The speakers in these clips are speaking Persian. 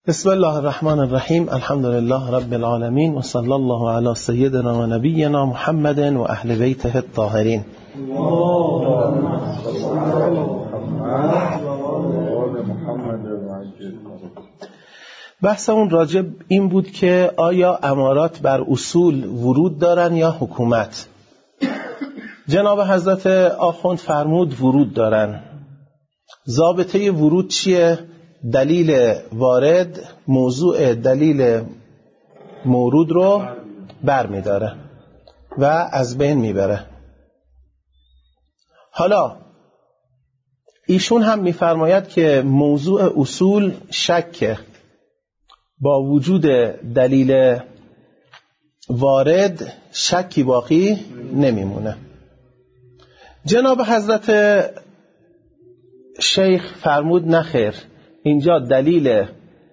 بسم الله الرحمن الرحیم. الحمد لله رب العالمین و صلی الله علی سیدنا و نبینا محمد و اهل بیته الطاهرین. بحثمون راجب این بود که آیا امارات بر اصول ورود دارن یا حکومت؟ جناب حضرت آخوند فرمود ورود دارن. ضابطه ورود چیه؟ دلیل وارد موضوع دلیل مورود رو برمی‌داره و از بین میبره. حالا ایشون هم میفرماید که موضوع اصول شکه، با وجود دلیل وارد شکی باقی نمیمونه. جناب حضرت شیخ فرمود نخیر، اینجا دلیل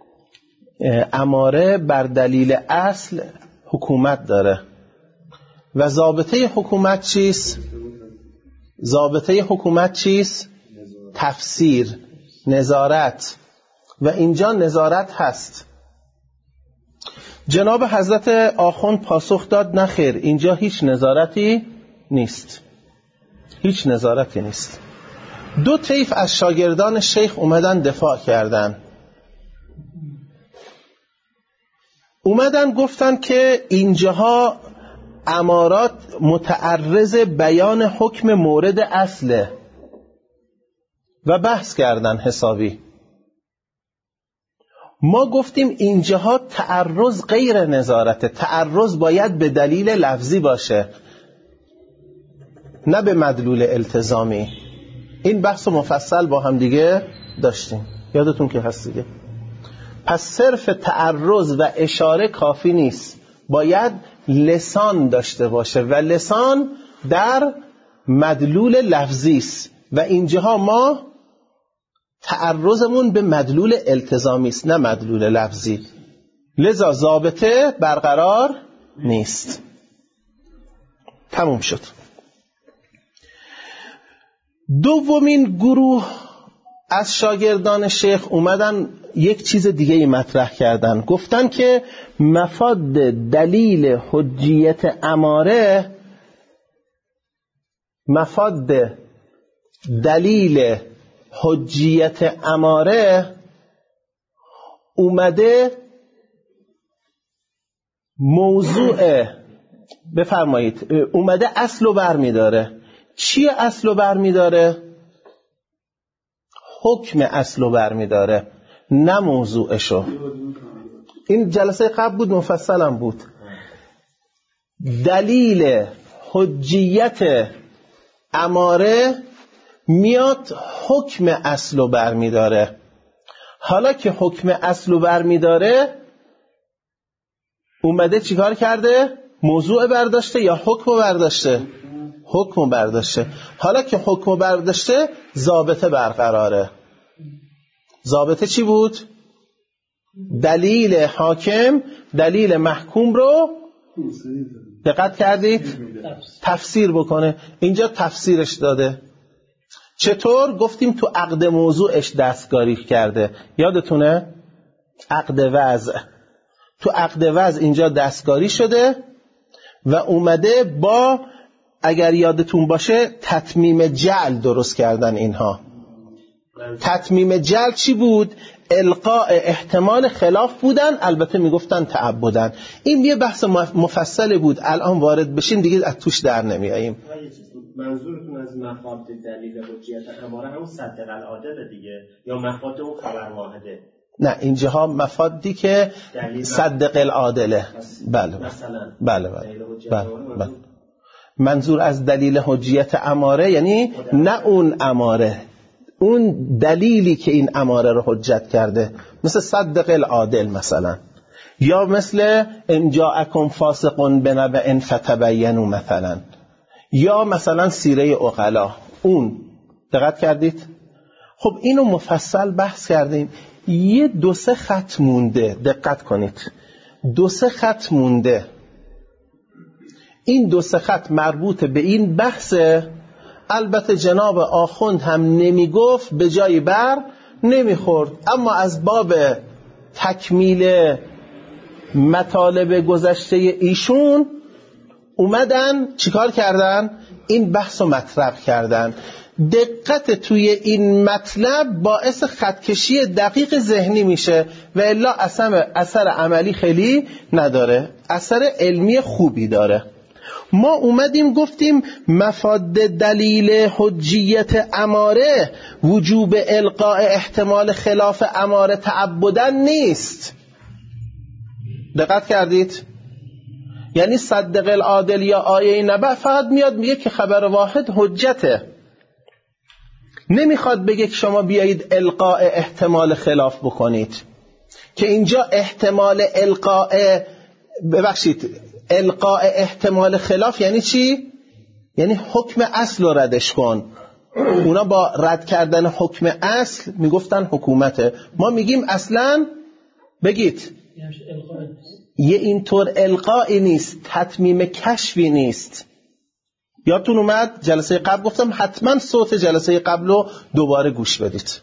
اماره بر دلیل اصل حکومت داره و ضابطه حکومت چیست؟ ضابطه حکومت چیست؟ تفسیر، نظارت، و اینجا نظارت هست. جناب حضرت آخوند پاسخ داد نخیر، اینجا هیچ نظارتی نیست، هیچ نظارتی نیست. دو طیف از شاگردان شیخ اومدن دفاع کردن، اومدن گفتن که اینجاها امارات متعرض بیان حکم مورد اصله و بحث کردن حسابی. ما گفتیم اینجاها تعرض غیر نظارته، تعرض باید به دلیل لفظی باشه نه به مدلول التزامی. این بحث مفصل با هم دیگه داشتیم، یادتون که هست دیگه. پس صرف تعرض و اشاره کافی نیست، باید لسان داشته باشه و لسان در مدلول لفظی است و اینجاها ما تعرضمون به مدلول التزامی است نه مدلول لفظی، لذا ضابطه برقرار نیست. تموم شد. دومین گروه از شاگردان شیخ اومدن یک چیز دیگه ای مطرح کردن، گفتن که مفاد دلیل حجیت اماره، مفاد دلیل حجیت اماره اومده موضوع، بفرمایید، اومده اصلو برمیداره. چیه اصلو برمیداره؟ حکم اصلو برمیداره نه موضوعشو. این جلسه قبل بود، مفصلم بود. دلیل حجیت اماره میاد حکم اصلو برمیداره. حالا که حکم اصلو برمیداره اومده چیکار کرده؟ موضوع برداشته یا حکم برداشته؟ حکم برداشته. حالا که حکم برداشته ضابطه برقراره. ضابطه چی بود؟ دلیل حاکم دلیل محکوم رو دقت کردید؟ تفسیر بکنه. اینجا تفسیرش داده. چطور؟ گفتیم تو عقد موضوعش دستکاری کرده، یادتونه؟ عقد وضع. تو عقد وضع اینجا دستکاری شده و اومده با، اگر یادتون باشه، تتمیم جعل درست کردن اینها. تتمیم جعل چی بود؟ القاء احتمال خلاف بودن، البته میگفتن تعبدن. این یه بحث مفصل بود، الان وارد بشین دیگه از توش در نمیاییم. منظورتون از مفاد دلیل حجیت اماره همون صدق العاده دیگه یا مفاد اون خبر واحده؟ نه، اینجاها مفادی که صدق العادله. بله بله بله. منظور از دلیل حجیت اماره یعنی نه اون اماره، اون دلیلی که این اماره رو حجت کرده، مثل صدق العادل مثلا، یا مثل ان جاءکم فاسق بنبأ فتبینوا مثلا، یا مثلا سیره عقلا. اون دقت کردید؟ خب اینو مفصل بحث کردیم. یه 2-3 خط مونده، دقت کنید، 2-3 خط مونده. این 2-3 خط مربوط به این بحثه. البته جناب آخوند هم نمیگفت، به جای بر نمیخورد، اما از باب تکمیل مطالب گذشته ایشون اومدن چیکار کردن؟ این بحث رو مطرح کردن. دقت توی این مطلب باعث خطکشی دقیق ذهنی میشه و الا اثر عملی خیلی نداره، اثر علمی خوبی داره. ما اومدیم گفتیم مفاد دلیل حجیت اماره وجوب القاء احتمال خلاف اماره تعبدن نیست. دقت کردید؟ یعنی صدق العادل یا آیه نبأ فقط میاد میگه که خبر واحد حجته، نمیخواد بگه که شما بیایید القاء احتمال خلاف بکنید. که اینجا احتمال القاء احتمال خلاف یعنی چی؟ یعنی حکم اصل رو ردش کن. اونا با رد کردن حکم اصل میگفتن حکومته، ما میگیم اصلا بگید یه اینطور القایی نیست، تتمیم کشفی نیست. یادتون اومد جلسه قبل گفتم حتما صوت جلسه قبل رو دوباره گوش بدید.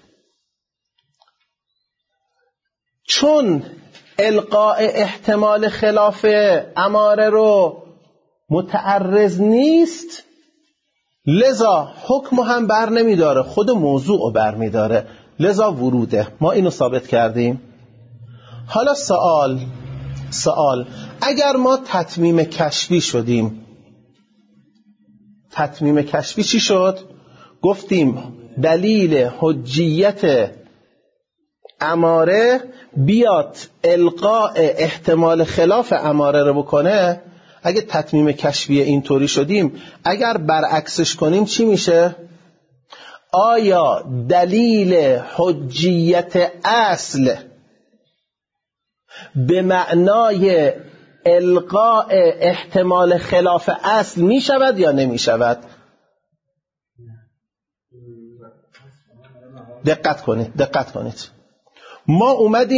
چون القاء احتمال خلاف اماره رو متعرض نیست، لذا حکم هم بر نمیداره، خود موضوع رو بر میداره، لذا وروده. ما اینو ثابت کردیم. حالا سوال اگر ما تتمیم کشفی شدیم، تتمیم کشفی چی شد؟ گفتیم دلیل حجیت اماره بیاد القاء احتمال خلاف اماره رو بکنه. اگه تتمیم کشفی اینطوری شدیم، اگر برعکسش کنیم چی میشه؟ آیا دلیل حجیت اصل به معنای القاء احتمال خلاف اصل می شود یا نمی شود؟ دقت کنید. ما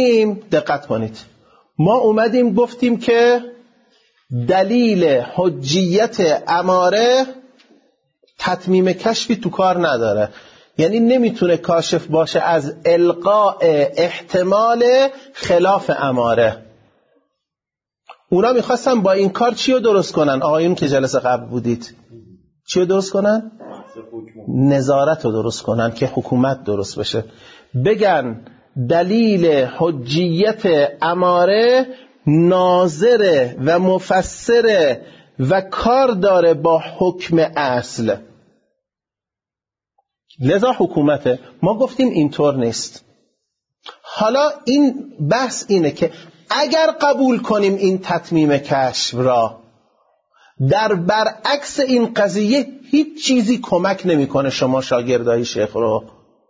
اومدیم گفتیم که دلیل حجیت اماره تتمیم کشفی تو کار نداره، یعنی نمیتونه کاشف باشه از القاء احتمال خلاف اماره. اونا میخواستن با این کار چی رو درست کنن؟ آقایون که جلسه قبل بودید، چی رو درست کنن؟ نظارت رو درست کنن که حکومت درست بشه. بگن دلیل حجیت اماره ناظر و مفسر و کار داره با حکم اصل، لذا حکومته. ما گفتیم اینطور نیست. حالا این بحث اینه که اگر قبول کنیم این تتمیم کشف را، در برعکس این قضیه هیچ چیزی کمک نمیکنه شما شاگردای شیخ رو.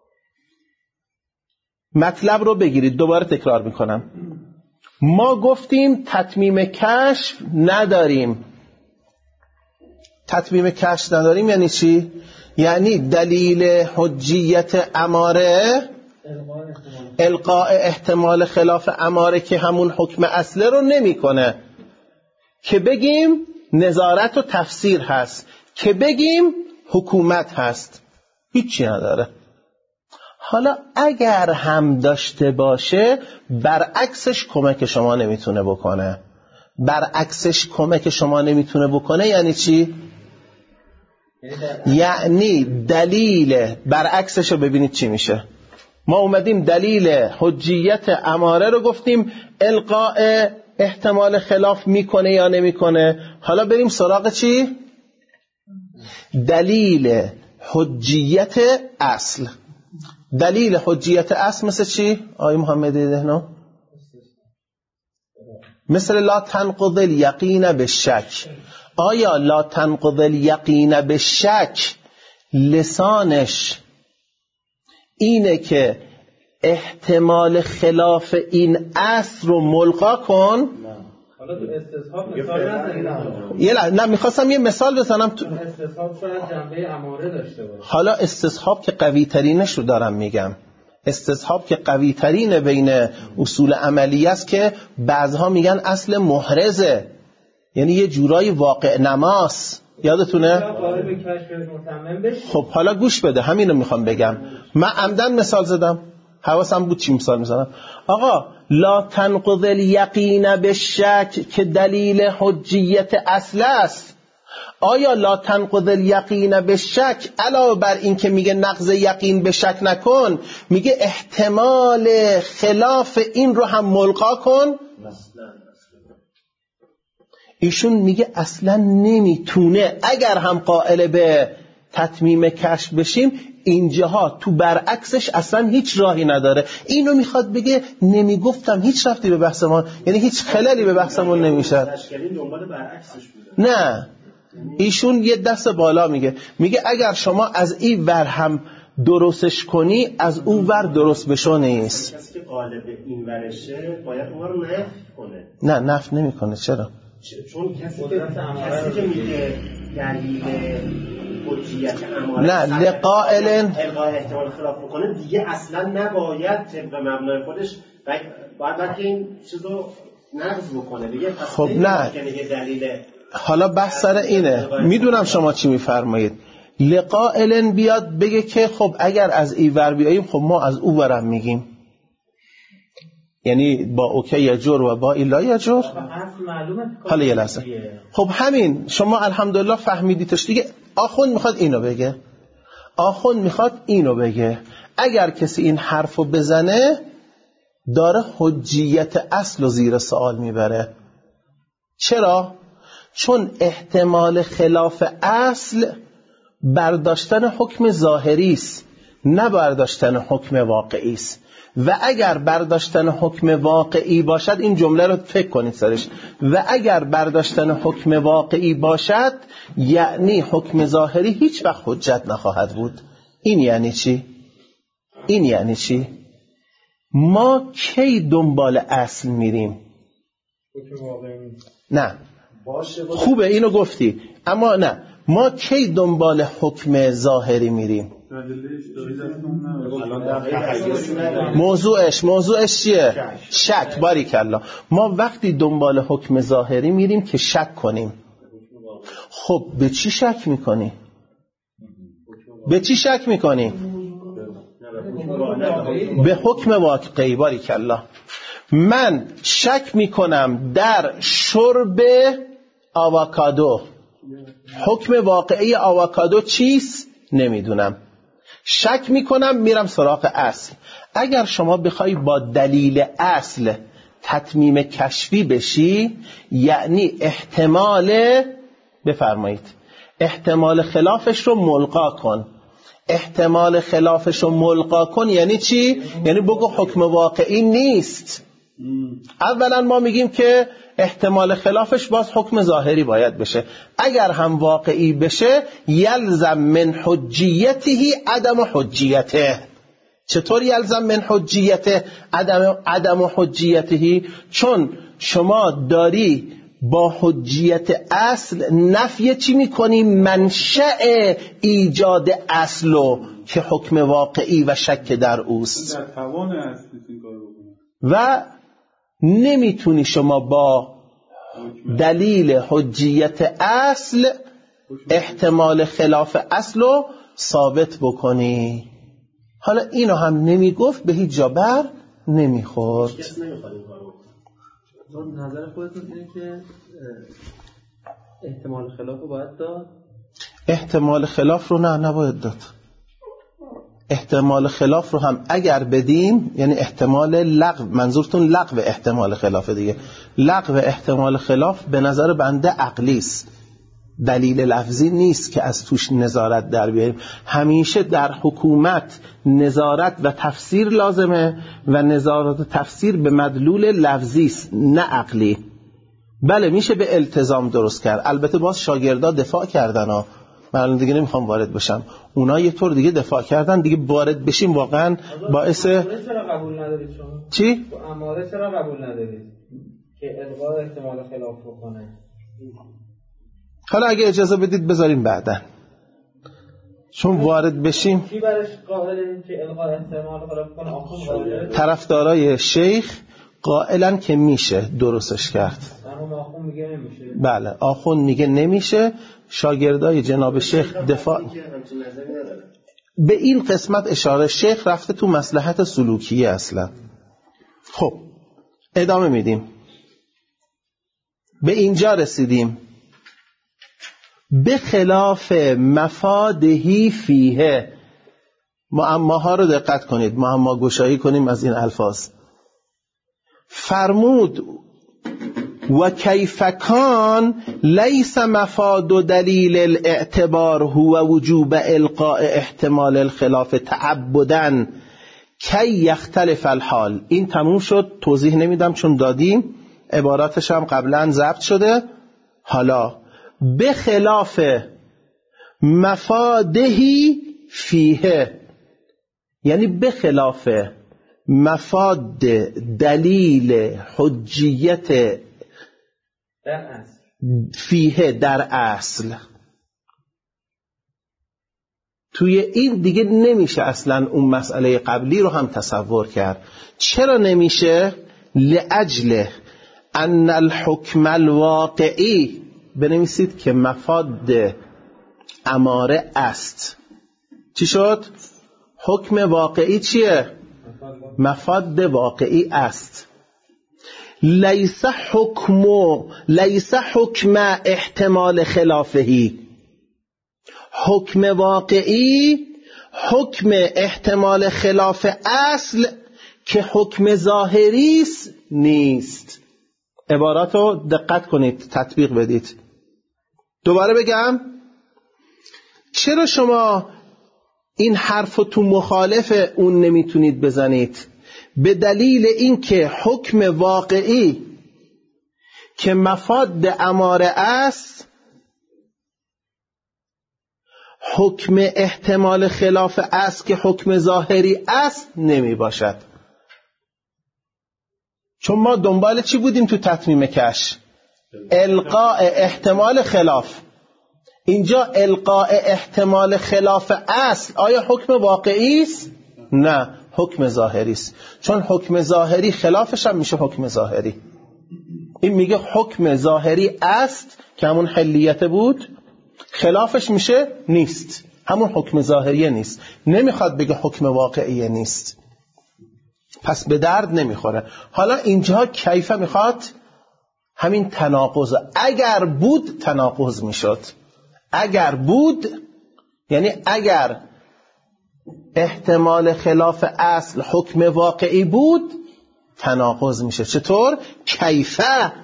مطلب رو بگیرید، دوباره تکرار میکنم. ما گفتیم تتمیم کشف نداریم. تتمیم کشف نداریم یعنی چی؟ یعنی دلیل حجیت اماره القاء احتمال خلاف اماره که همون حکم اصله رو نمیکنه. که بگیم نظارت و تفسیر هست، که بگیم حکومت هست، هیچی نداره. حالا اگر هم داشته باشه برعکسش کمک شما نمیتونه بکنه. برعکسش کمک شما نمیتونه بکنه یعنی چی؟ یعنی دلیل برعکسش رو ببینید چی میشه. ما اومدیم دلیل حجیت اماره رو گفتیم القاء احتمال خلاف میکنه یا نمیکنه. حالا بریم سراغ چی؟ دلیل حجیت اصل. دلیل حجیت اصل مثل چی؟ آقای محمدی دهنو؟ مثل لا تنقض الیقین بالشک. آیا لا تنقض الیقین بالشک لسانش اینه که احتمال خلاف این اصل رو ملغا کن؟ حالا تو استصحاب مثال نه میخواستم یه مثال بزنم. تو استصحاب شاید جنبه اماره داشته باشه. حالا استصحاب که قوی ترینش رو دارم میگم. استصحاب که قوی ترین بین اصول عملی است که بعضها میگن اصل محرزه، یعنی یه جورای واقع نماس. یادتونه؟ خب حالا گوش بده، همین رو میخوام بگم. من عمدن مثال زدم. حواسم بود چی مثال میزنم. آقا لا تنقض الیقین بالشک که دلیل حجیت اصل است. آیا لا تنقض الیقین بالشک علاوه بر این که میگه نقض یقین به شک نکن، میگه احتمال خلاف این رو هم ملغا کن؟ ایشون میگه اصلا نمیتونه. اگر هم قائل به تتمیم کشف بشیم، اینجاها تو برعکسش اصلا هیچ راهی نداره. اینو میخواد بگه نمیگفتم، هیچ رفتی به بحثمون، یعنی هیچ خلالی به بحثمون نمیشه. نه، ایشون یه دست بالا میگه اگر شما از این ور هم درستش کنی، از اون ور درست بشو نیست. کسی که قالب این ورشه باید اون رو نفی کنه. نه نفی نمیکنه. چرا؟ چون کسی که میگه دلیل حجیت اماره نه لقائل الغای احتمال خلاف بکنه، دیگه اصلا نباید طبق مبنای خودش باید که این چیزو نقض بکنه دیگه. خب نه، حالا بحث سر اینه. میدونم شما چی میفرمایید. لقائل بیاد بگه که خب اگر از این ور بیاییم، خب ما از اون ورم میگیم، یعنی با اوکی یجور و با ایلا یجور. حالا یه لحظه، خب همین شما الحمدلله فهمیدیتش دیگه. آخوند میخواد اینو بگه اگر کسی این حرفو بزنه داره حجیت اصل و زیر سوال میبره. چرا؟ چون احتمال خلاف اصل برداشتن حکم ظاهری است، نه برداشتن حکم واقعی است. و اگر برداشتن حکم واقعی باشد، این جمله رو فکر کنید سرش، و اگر برداشتن حکم واقعی باشد یعنی حکم ظاهری هیچ وقت حجت نخواهد بود. این یعنی چی؟ این یعنی چی؟ ما کی دنبال اصل میریم؟ نه خوبه اینو گفتی، اما نه، ما کی دنبال حکم ظاهری میریم؟ موضوعش چیه؟ شک. باریکالله. ما وقتی دنبال حکم ظاهری میریم که شک کنیم. خب به چی شک میکنی؟ به حکم واقعی. باریکالله. من شک میکنم در شرب آووکادو. حکم واقعی آووکادو چیست؟ نمیدونم. شک میکنم، میرم سراغ اصل. اگر شما بخوای با دلیل اصل تتمیم کشفی بشی، یعنی احتمال خلافش رو ملغا کن. احتمال خلافش رو ملغا کن یعنی چی؟ یعنی بگو حکم واقعی نیست. اولا ما میگیم که احتمال خلافش باز حکم ظاهری باید بشه. اگر هم واقعی بشه یلزم من حجیته عدم حجیته. چطور یلزم من حجیته عدم حجیته؟ چون شما داری با حجیت اصل نفی چی میکنی؟ منشأ ایجاد اصلو که حکم واقعی و شک در اوست. و نمیتونی شما با دلیل حجیت اصل احتمال خلاف اصلو ثابت بکنی. حالا اینو هم نمیگفت، به هیچ جا بر نمیخورد. نظر خودتون اینه که احتمال خلاف رو باید داد؟ احتمال خلاف رو نباید داد. احتمال خلاف رو هم اگر بدیم، یعنی احتمال لغو، منظورتون لغو احتمال خلاف دیگه. لغو احتمال خلاف به نظر بنده عقلی است، دلیل لفظی نیست که از توش نظارت در بیاریم. همیشه در حکومت نظارت و تفسیر لازمه و نظارت و تفسیر به مدلول لفظی است، نه عقلی. بله میشه به التزام درست کرد. البته باز شاگردا دفاع کردن ها، من دیگه نمیخوام وارد بشم. اونا یه طور دیگه دفاع کردن، دیگه وارد بشیم واقعا باعث. چرا قبول ندارید شما؟ چی؟ اماره چرا قبول ندارید که الغا احتمال خلاف بکنه؟ حالا اگه اجازه بدید بذاریم بعداً، چون وارد بشیم. کی برش قائله که الغا احتمال خلاف کنه؟ آخوند طرفدارای شیخ قائلن که میشه درستش کرد. اما آخوند میگه نمیشه. بله آخوند میگه نمیشه. شاگردای جناب شیخ دفاع به این قسمت اشاره شیخ رفته تو مصلحت سلوکیه اصلا. خب ادامه میدیم. به اینجا رسیدیم. به خلاف مفادهی فیه. معماها رو دقت کنید، معما گشایی کنیم از این الفاظ. فرمود و کیف کان لیس مفاد دلیل الاعتبار هو وجوب القاء احتمال الخلاف تعبداً کی یختلف الحال. این تموم شد، توضیح نمیدم چون دادیم، عباراتش هم قبلا ضبط شده. حالا به خلاف مفادهی فیه، یعنی به خلاف مفاد دلیل حجیت فیه در اصل. توی این دیگه نمیشه اصلا اون مسئله قبلی رو هم تصور کرد. چرا نمیشه؟ لأجل ان الحکم الواقعی، بنویسید که مفاد اماره است. چی شد؟ حکم واقعی چیه؟ مفاد واقعی است. لیس حکم احتمال خلافهی. حکم واقعی حکم احتمال خلاف اصل که حکم ظاهری نیست. عبارات رو دقت کنید، تطبیق بدید. دوباره بگم، چرا شما این حرف رو تو مخالف اون نمیتونید بزنید؟ به دلیل اینکه حکم واقعی که مفاد اماره است، حکم احتمال خلاف است که حکم ظاهری است نمی باشد. چون ما دنبال چی بودیم تو تتمیم کش؟ القاء احتمال خلاف. اینجا القاء احتمال خلاف اصل آیا حکم واقعی است؟ نه، حکم ظاهری است. چون حکم ظاهری خلافش هم میشه حکم ظاهری. این میگه حکم ظاهری است که همون حلیت بود، خلافش میشه نیست، همون حکم ظاهریه نیست. نمیخواد بگه حکم واقعیه نیست، پس به درد نمیخوره. حالا اینجا کیفه میخواد همین تناقض، اگر بود تناقض میشد. اگر بود یعنی اگر احتمال خلاف اصل حکم واقعی بود تناقض میشه. چطور؟ کیفه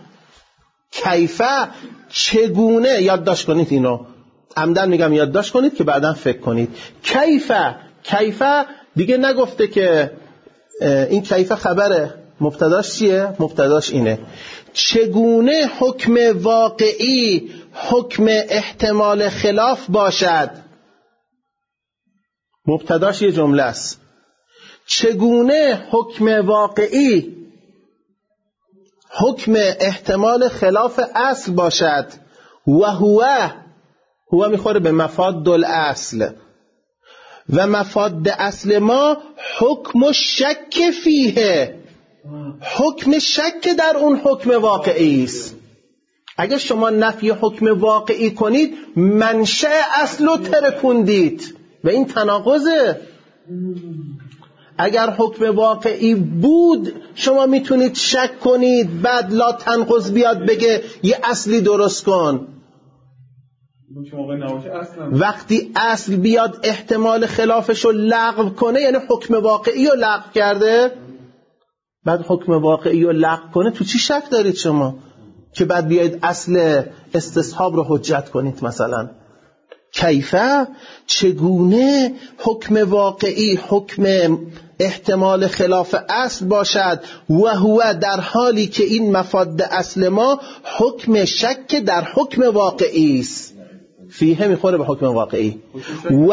چگونه، یادداشت کنید اینو، عمدن میگم یادداشت کنید که بعداً فکر کنید. کیفه دیگه نگفته که این کیفه خبره، مبتداش چیه؟ مبتداش اینه، چگونه حکم واقعی حکم احتمال خلاف باشد. مبتداش یه جمله است. چگونه حکم واقعی حکم احتمال خلاف اصل باشد و هو میخوره به مفاد الاصل و مفاد اصل ما حکم شک فیه، حکم شک در اون حکم واقعی است. اگر شما نفی حکم واقعی کنید منشأ اصل رو ترکوندید و این تناقضه. اگر حکم واقعی بود شما میتونید شک کنید، بعد لا تنقض بیاد بگه یه اصلی درست کن. وقتی اصل بیاد احتمال خلافش رو لغو کنه یعنی حکم واقعی رو لغو کرده. بعد حکم واقعی رو لغو کنه، تو چی شک دارید شما که بعد بیاید اصل استصحاب رو حجت کنید؟ مثلا کیفه، چگونه حکم واقعی حکم احتمال خلاف اصل باشد و هو در حالی که این مفاد اصل ما حکم شک در حکم واقعی است. فیه میخوره به حکم واقعی. و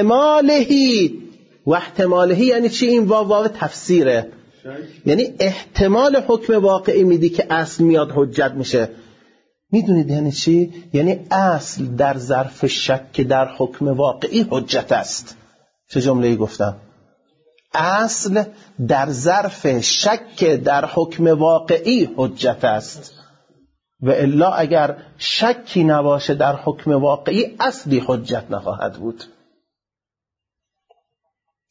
احتمالهی یعنی چی؟ این واو تفسیره، یعنی احتمال حکم واقعی میدی که اصل میاد حجت میشه. میدونید یعنی چی؟ یعنی اصل در ظرف شک در حکم واقعی حجت است. چه جمله‌ای گفتم؟ اصل در ظرف شک در حکم واقعی حجت است و الا اگر شکی نباشه در حکم واقعی اصلی حجت نخواهد بود.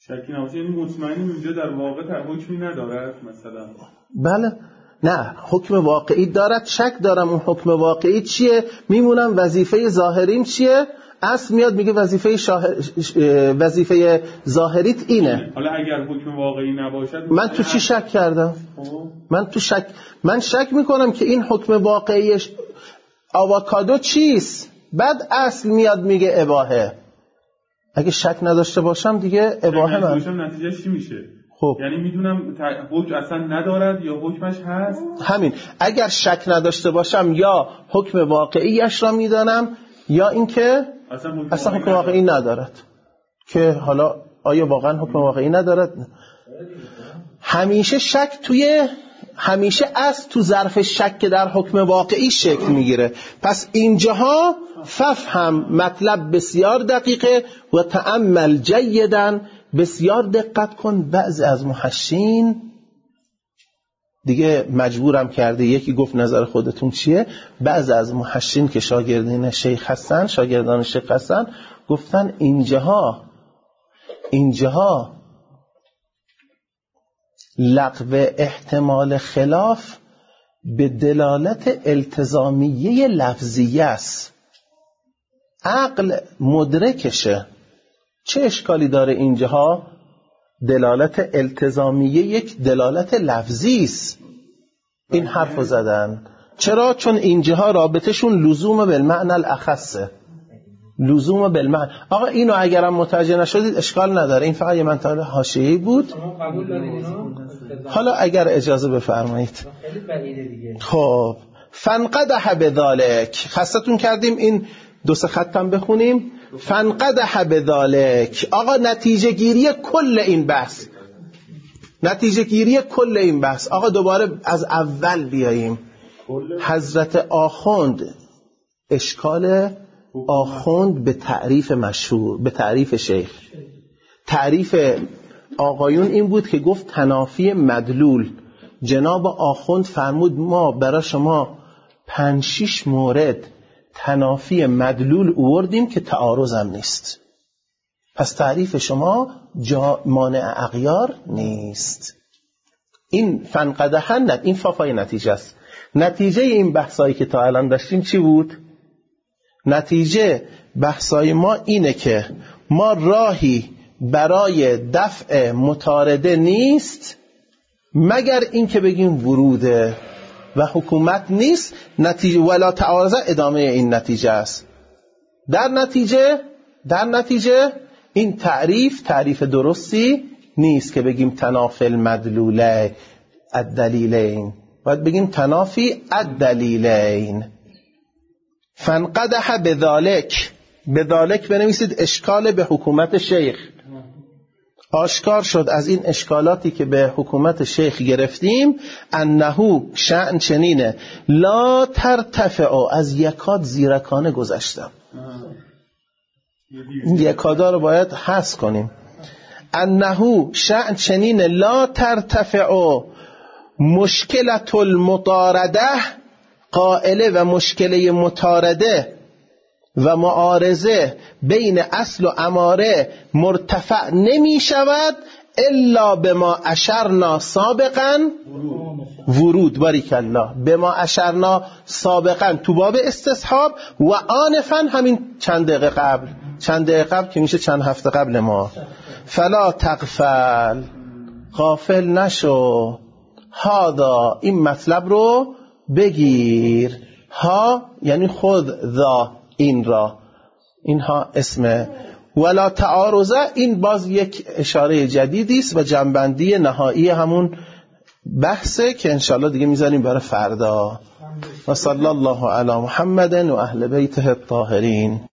شکی نباشه، یعنی مطمئنیم اینجا در واقع حکمی ندارد مثلا؟ بله، نه حکم واقعی دارد. شک دارم اون حکم واقعی چیه، میمونم وظیفه ظاهریم چیه. اصل میاد میگه وظیفه ظاهریت اینه. حالا اگر حکم واقعی نباشد من تو چی شک کردم؟ من شک میکنم که این حکم واقعیش آووکادو چیست، بعد اصل میاد میگه اباحه. اگه شک نداشته باشم دیگه اباحه من نتیجه چی میشه؟ خب یعنی میدونم حکم اصلا ندارد یا حکمش هست. همین، اگر شک نداشته باشم یا حکم واقعیش را میدانم یا اینکه اصلا حکم واقعی ندارد. که حالا آیا واقعا حکم واقعی ندارد؟ همیشه از تو ظرف شک در حکم واقعی شکل میگیره. پس اینجاها ففهم مطلب بسیار دقیقه و تأمل جیداً، بسیار دقت کن. بعضی از محشین دیگه مجبورم کرده، یکی گفت نظر خودتون چیه، بعضی از محشین که شاگردان شیخ هستن گفتن اینجاها لغو احتمال خلاف به دلالت التزامیه لفظیه است، عقل مدرکشه. چه اشکالی داره اینجاها؟ دلالت التزامیه یک دلالت لفظی است. این حرفو زدن. چرا؟ چون اینجاها رابطشون لزوم بالمعنی الاخصه. لزوم بالمعنی. آقا اینو اگرم متوجه نشدید اشکال نداره، این فقط یه منطقه حاشیه‌ای بود. حالا اگر اجازه بفرمایید. خب فانقدح بذالک، خستتون کردیم این 2 خطم بخونیم. فانقدح بذالک، آقا نتیجه گیری کل این بحث. آقا دوباره از اول بیاییم. حضرت آخوند، اشکال آخوند به تعریف مشهور، به تعریف شیخ. تعریف آقایون این بود که گفت تنافی مدلول. جناب آخوند فرمود ما برای شما 5-6 مورد تنافی مدلول آوردیم که تعارضم نیست. پس تعریف شما مانع اغیار نیست. این فنقدحن، این فافای نتیجه است. نتیجه این بحثایی که تا الان داشتیم چی بود؟ نتیجه بحثای ما اینه که ما راهی برای دفع مطارده نیست مگر این که بگیم وروده و حکومت نیست. نتیجه ولا تعارض ادامه این نتیجه است. در نتیجه این تعریف درستی نیست که بگیم تنافی المدلوله الدلیلین، باید بگیم تنافی الدلیلین. فانقدح بذالک بنویسید، اشکال به حکومت شیخ. آشکار شد از این اشکالاتی که به حکومت شیخ گرفتیم، انه شأن چنینه لا ترتفع، از یکاد زیرکانه گذشتم، یکادا رو باید حذف کنیم. انه شأن چنینه لا ترتفع مشکلت المطارده، قائله و مشکله مطارده و معارضه بین اصل و اماره مرتفع نمی شود الا بما اشرنا سابقا ورود. باریک الله. بما اشرنا سابقا تو باب استصحاب و آنفا همین چند دقیقه قبل که میشه چند هفته قبل ما. فلا تغفل، غافل نشو. هادا، این مطلب رو بگیر. ها یعنی خود ذا، این را، اینها اسمه. ولا تعارضه، این باز یک اشاره جدیدی است و جنبندی نهایی همون بحثه که انشالله دیگه میذاریم برای فردا. و صلی الله علی محمد و اهل بیته الطاهرین.